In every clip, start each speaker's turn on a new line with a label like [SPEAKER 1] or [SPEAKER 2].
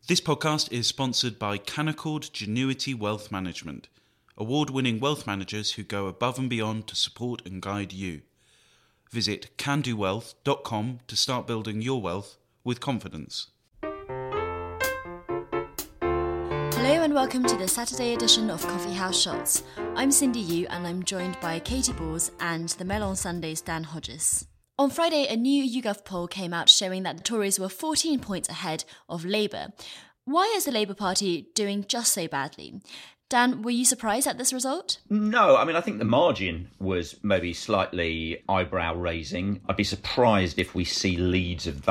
[SPEAKER 1] This podcast is sponsored by Canaccord Genuity Wealth Management, award-winning wealth managers who go above and beyond to support and guide you. Visit candowealth.com to start building your wealth with confidence.
[SPEAKER 2] Hello and welcome to the Saturday edition of Coffee House Shots. I'm Cindy Yu and I'm joined by Katie Balls and the Mail on Sunday's Dan Hodges. On Friday, a new YouGov poll came out showing that the Tories were 14 points ahead of Labour. Why is the Labour Party doing just so badly? Dan, were you surprised at this result?
[SPEAKER 3] No, I think the margin was maybe slightly eyebrow-raising. I'd be surprised if we see leads of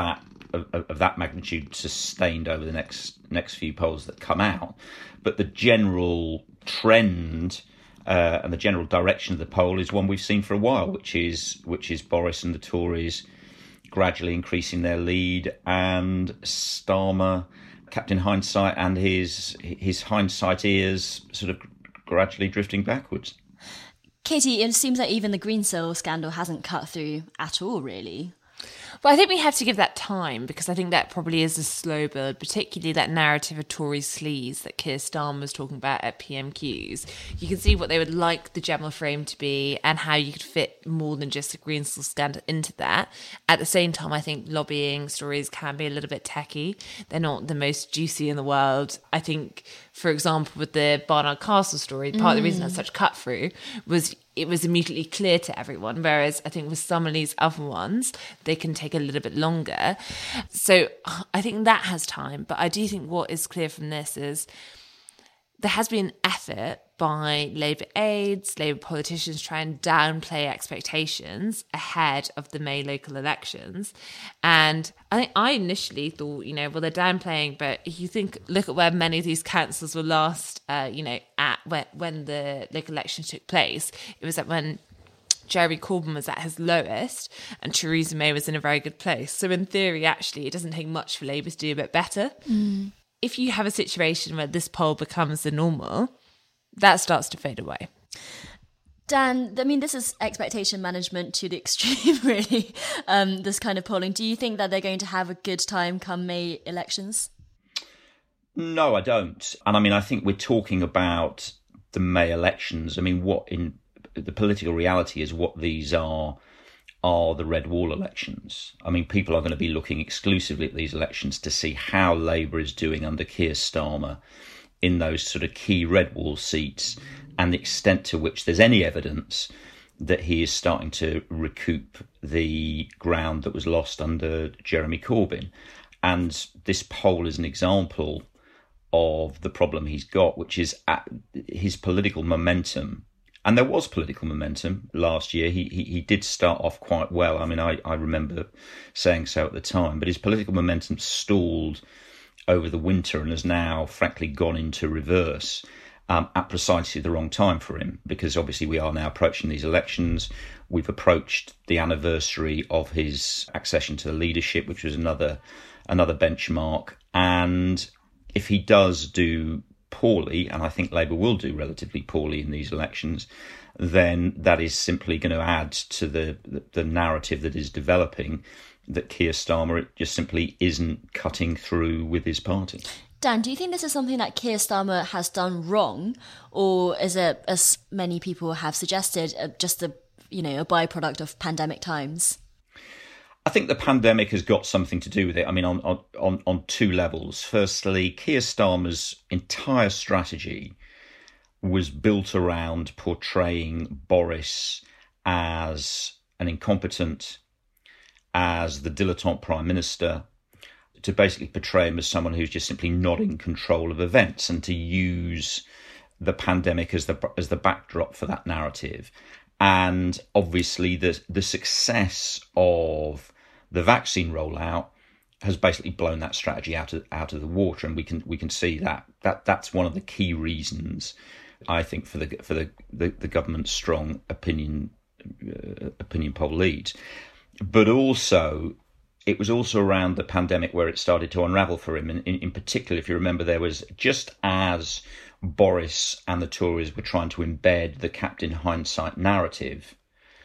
[SPEAKER 3] that magnitude sustained over the next few polls that come out. But the general trend and the general direction of the poll is one we've seen for a while, which is Boris and the Tories gradually increasing their lead, and Starmer, Captain Hindsight, and his hindsight ears sort of gradually drifting backwards.
[SPEAKER 2] Katie, it seems like even the Greensill scandal hasn't cut through at all, really.
[SPEAKER 4] Well, I think we have to give that time, because I think that probably is a slow build, particularly that narrative of Tory sleaze that Keir Starmer was talking about at PMQs. You can see what they would like the general frame to be and how you could fit more than just the Greensill scandal into that. At the same time, I think lobbying stories can be a little bit tacky. They're not the most juicy in the world. I think, for example, with the Barnard Castle story, part of the reason that's such cut through was it was immediately clear to everyone, whereas I think with some of these other ones, they can take a little bit longer. So I think that has time. But I do think what is clear from this is there has been an effort by Labour aides, Labour politicians try and downplay expectations ahead of the May local elections. And I think I initially thought, well, they're downplaying, but if you look at where many of these councils were last, at when the local elections took place, it was when Jeremy Corbyn was at his lowest and Theresa May was in a very good place. So in theory, actually, it doesn't take much for Labour to do a bit better. If you have a situation where this poll becomes the normal, that starts to fade away.
[SPEAKER 2] Dan, this is expectation management to the extreme, really, this kind of polling. Do you think that they're going to have a good time come May elections?
[SPEAKER 3] No, I don't. And I think we're talking about the May elections. What in the political reality is what these are the red wall elections. People are going to be looking exclusively at these elections to see how Labour is doing under Keir Starmer in those sort of key red wall seats, and the extent to which there's any evidence that he is starting to recoup the ground that was lost under Jeremy Corbyn. And this poll is an example of the problem he's got, which is his political momentum. And there was political momentum last year. He did start off quite well. I remember saying so at the time, but his political momentum stalled over the winter and has now, frankly, gone into reverse at precisely the wrong time for him, because obviously we are now approaching these elections. We've approached the anniversary of his accession to the leadership, which was another benchmark. And if he does do poorly, and I think Labour will do relatively poorly in these elections, then that is simply going to add to the narrative that is developing that Keir Starmer just simply isn't cutting through with his party.
[SPEAKER 2] Dan, do you think this is something that Keir Starmer has done wrong, or is it, as many people have suggested, just a byproduct of pandemic times?
[SPEAKER 3] I think the pandemic has got something to do with it. On two levels. Firstly, Keir Starmer's entire strategy was built around portraying Boris as an incompetent, as the dilettante prime minister, to basically portray him as someone who's just simply not in control of events, and to use the pandemic as the backdrop for that narrative. And obviously the success of the vaccine rollout has basically blown that strategy out of the water, and we can see that's one of the key reasons, I think, for the government's strong opinion poll leads. But also, it was also around the pandemic where it started to unravel for him. And in particular, if you remember, there was, just as Boris and the Tories were trying to embed the Captain Hindsight narrative,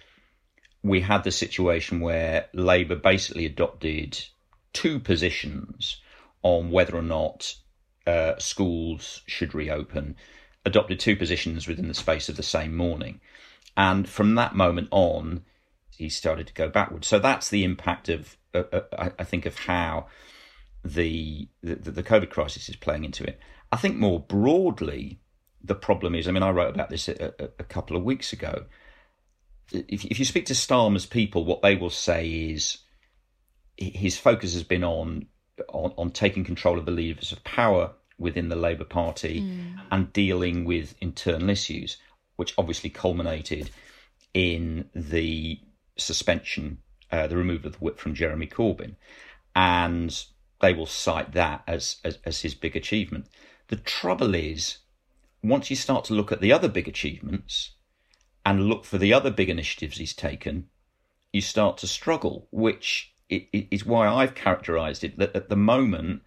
[SPEAKER 3] we had the situation where Labour basically adopted two positions on whether or not schools should reopen, adopted 2 positions within the space of the same morning. And from that moment on, he started to go backwards. So that's the impact of, I think, of how the COVID crisis is playing into it. I think more broadly, the problem is, I mean, I wrote about this a couple of weeks ago. If you speak to Starmer's people, what they will say is his focus has been on taking control of the levers of power within the Labour Party and dealing with internal issues, which obviously culminated in the suspension, the removal of the whip from Jeremy Corbyn. And they will cite that as his big achievement. The trouble is, once you start to look at the other big achievements and look for the other big initiatives he's taken, you start to struggle, which is why I've characterised it that at the moment,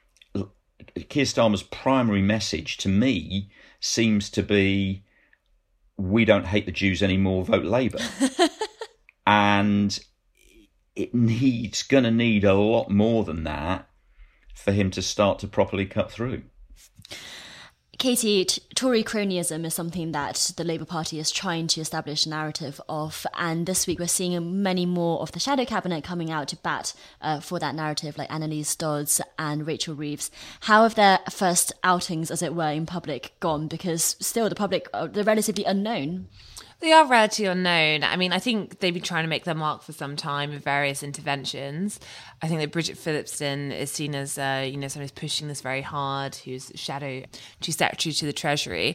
[SPEAKER 3] Keir Starmer's primary message to me seems to be, we don't hate the Jews anymore, vote Labour. And it's going to need a lot more than that for him to start to properly cut through.
[SPEAKER 2] Katie, Tory cronyism is something that the Labour Party is trying to establish a narrative of, and this week we're seeing many more of the shadow cabinet coming out to bat for that narrative, like Annalise Dodds and Rachel Reeves. How have their first outings, as it were, in public gone? Because still the public, they're relatively unknown.
[SPEAKER 4] They are relatively unknown. I mean, I think they've been trying to make their mark for some time with various interventions. I think that Bridget Phillipson is seen as, someone who's pushing this very hard, who's Shadow Chief Secretary to the Treasury.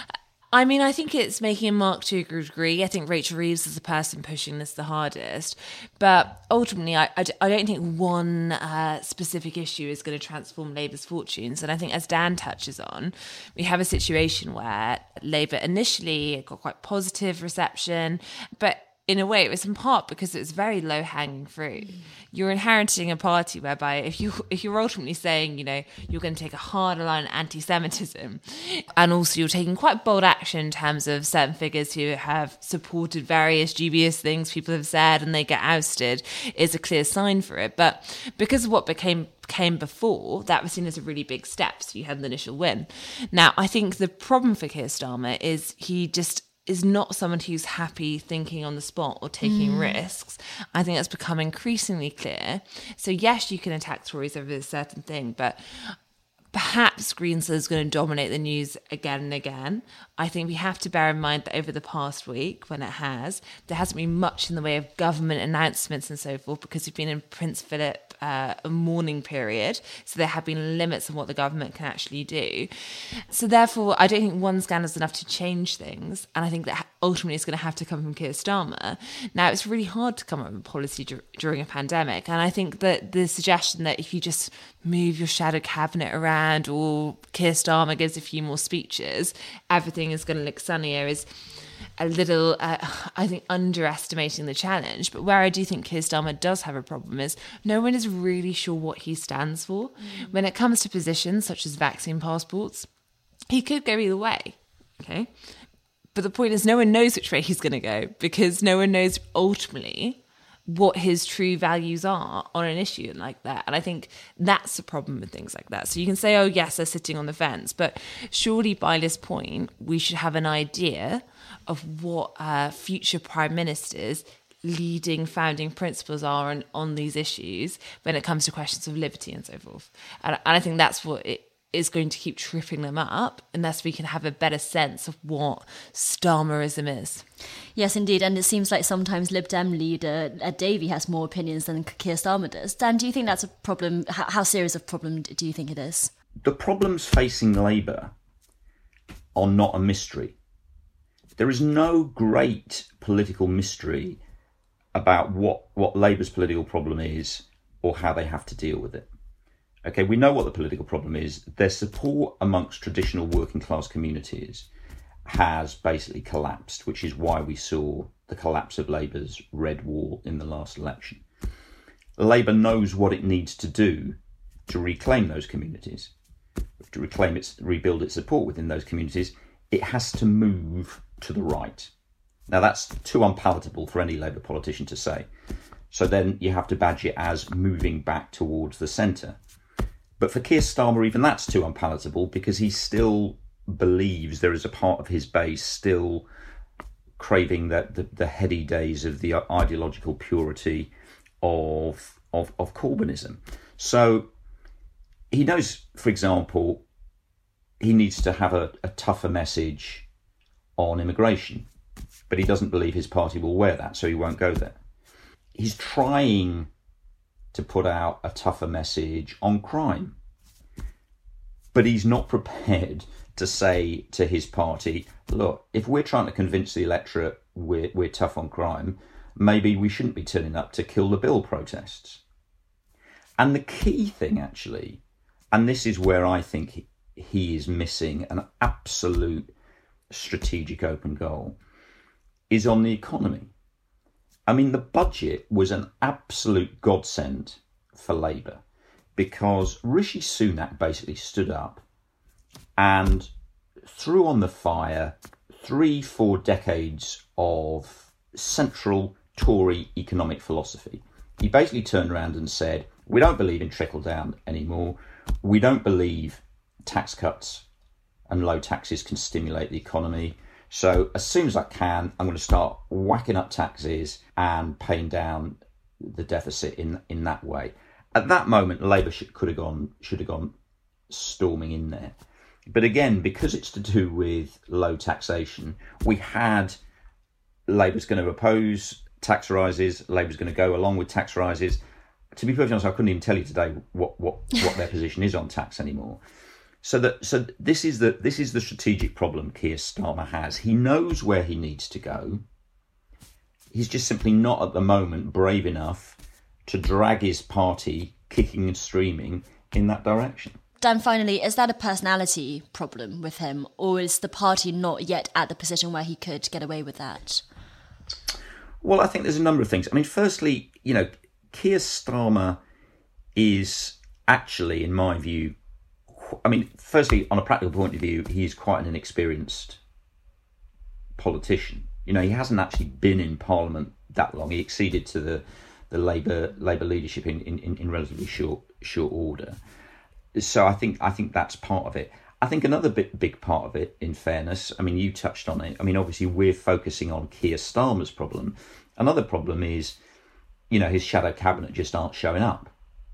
[SPEAKER 4] I mean, I think it's making a mark to a degree. I think Rachel Reeves is the person pushing this the hardest. But ultimately, I don't think one specific issue is going to transform Labour's fortunes. And I think, as Dan touches on, we have a situation where Labour initially got quite positive reception, but in a way, it was in part because it was very low-hanging fruit. You're inheriting a party whereby if you're ultimately saying, you're going to take a harder line on anti-Semitism, and also you're taking quite bold action in terms of certain figures who have supported various dubious things people have said and they get ousted, is a clear sign for it. But because of what came before, that was seen as a really big step, so you had the initial win. Now, I think the problem for Keir Starmer is he just is not someone who's happy thinking on the spot or taking risks. I think that's become increasingly clear. So yes, you can attack Tories over a certain thing, but perhaps Greensill is going to dominate the news again and again. I think we have to bear in mind that over the past week, when there hasn't been much in the way of government announcements and so forth, because we've been in Prince Philip a mourning period. So there have been limits on what the government can actually do. So therefore, I don't think one scandal is enough to change things. And I think that ultimately it's going to have to come from Keir Starmer. Now, it's really hard to come up with policy during a pandemic. And I think that the suggestion that if you just move your shadow cabinet around or Keir Starmer gives a few more speeches, everything is going to look sunnier is a little, I think, underestimating the challenge. But where I do think Keir Starmer does have a problem is no one is really sure what he stands for. When it comes to positions such as vaccine passports, he could go either way, okay? But the point is no one knows which way he's going to go because no one knows ultimately what his true values are on an issue like that. And I think that's the problem with things like that. So you can say, oh, yes, they're sitting on the fence. But surely by this point, we should have an idea of what future prime ministers' leading founding principles are on these issues when it comes to questions of liberty and so forth. And I think that's what it is going to keep tripping them up unless we can have a better sense of what Starmerism is.
[SPEAKER 2] Yes, indeed. And it seems like sometimes Lib Dem leader Ed Davey has more opinions than Keir Starmer does. Dan, do you think that's a problem? How serious a problem do you think it is?
[SPEAKER 3] The problems facing Labour are not a mystery. There is no great political mystery about what Labour's political problem is or how they have to deal with it. Okay, we know what the political problem is. Their support amongst traditional working class communities has basically collapsed, which is why we saw the collapse of Labour's red wall in the last election. Labour knows what it needs to do to reclaim those communities, to rebuild its support within those communities. It has to move to the right. Now, that's too unpalatable for any Labour politician to say. So then you have to badge it as moving back towards the centre. But for Keir Starmer, even that's too unpalatable, because he still believes there is a part of his base still craving that the heady days of the ideological purity of Corbynism. So he knows, for example, he needs to have a tougher message on immigration, but he doesn't believe his party will wear that, so he won't go there. He's trying to put out a tougher message on crime, but he's not prepared to say to his party, look, if we're trying to convince the electorate we're tough on crime, maybe we shouldn't be turning up to kill the bill protests. And the key thing, actually, and this is where I think he is missing an absolute strategic open goal, is on the economy. I mean, the budget was an absolute godsend for Labour, because Rishi Sunak basically stood up and threw on the fire 3-4 decades of central Tory economic philosophy. He basically turned around and said, we don't believe in trickle down anymore. We don't believe tax cuts and low taxes can stimulate the economy. So as soon as I can, I'm going to start whacking up taxes and paying down the deficit in that way. At that moment, Labour should have gone storming in there. But again, because it's to do with low taxation, we had Labour's going to oppose tax rises, Labour's going to go along with tax rises. To be perfectly honest, I couldn't even tell you today what their position is on tax anymore. So this is the strategic problem Keir Starmer has. He knows where he needs to go. He's just simply not at the moment brave enough to drag his party kicking and streaming in that direction.
[SPEAKER 2] Dan, finally, is that a personality problem with him, or is the party not yet at the position where he could get away with that?
[SPEAKER 3] Well, I think there's a number of things. I mean, firstly, Keir Starmer is actually, in my view, firstly, on a practical point of view, he's quite an inexperienced politician. He hasn't actually been in Parliament that long. He acceded to the Labour leadership in relatively short order. So I think that's part of it. I think another big part of it, in fairness, you touched on it. Obviously we're focusing on Keir Starmer's problem. Another problem is, his shadow cabinet just aren't showing up.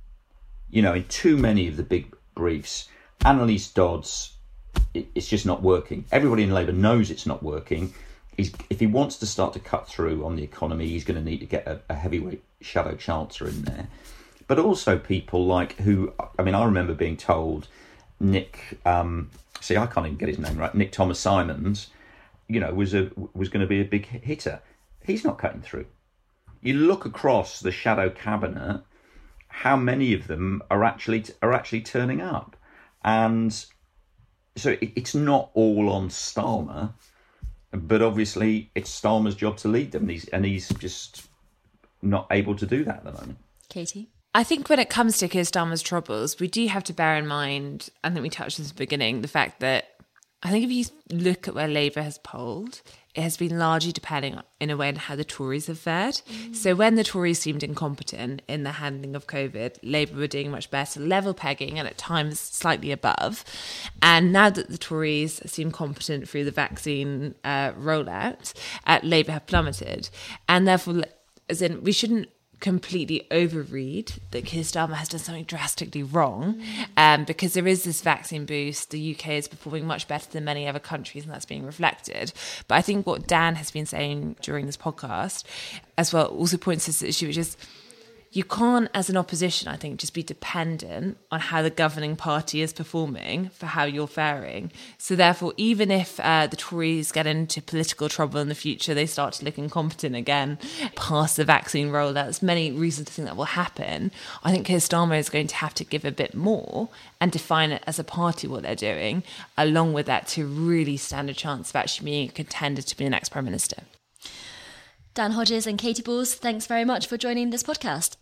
[SPEAKER 3] In too many of the big briefs, Annalise Dodds, it's just not working. Everybody in Labour knows it's not working. If he wants to start to cut through on the economy, he's going to need to get a heavyweight shadow chancellor in there. But also people like I remember being told Nick, I can't even get his name right, Nick Thomas Simons, was going to be a big hitter. He's not cutting through. You look across the shadow cabinet, how many of them are actually turning up? And so it's not all on Starmer, but obviously it's Starmer's job to lead them, and he's just not able to do that at the moment.
[SPEAKER 2] Katie?
[SPEAKER 4] I think when it comes to Keir Starmer's troubles, we do have to bear in mind, I think we touched on this at the beginning, the fact that I think if you look at where Labour has polled, it has been largely depending in a way on how the Tories have fared. So when the Tories seemed incompetent in the handling of COVID, Labour were doing much better, level pegging and at times slightly above. And now that the Tories seem competent through the vaccine rollout, Labour have plummeted. And therefore, we shouldn't completely overread that Keir Starmer has done something drastically wrong, because there is this vaccine boost. The UK is performing much better than many other countries, and that's being reflected. But I think what Dan has been saying during this podcast as well also points to this issue, which is you can't, as an opposition, I think, just be dependent on how the governing party is performing for how you're faring. So therefore, even if the Tories get into political trouble in the future, they start to look incompetent again past the vaccine rollout, there's many reasons to think that will happen. I think Keir Starmer is going to have to give a bit more and define it as a party what they're doing, along with that to really stand a chance of actually being a contender to be the next Prime Minister.
[SPEAKER 2] Dan Hodges and Katie Balls, thanks very much for joining this podcast.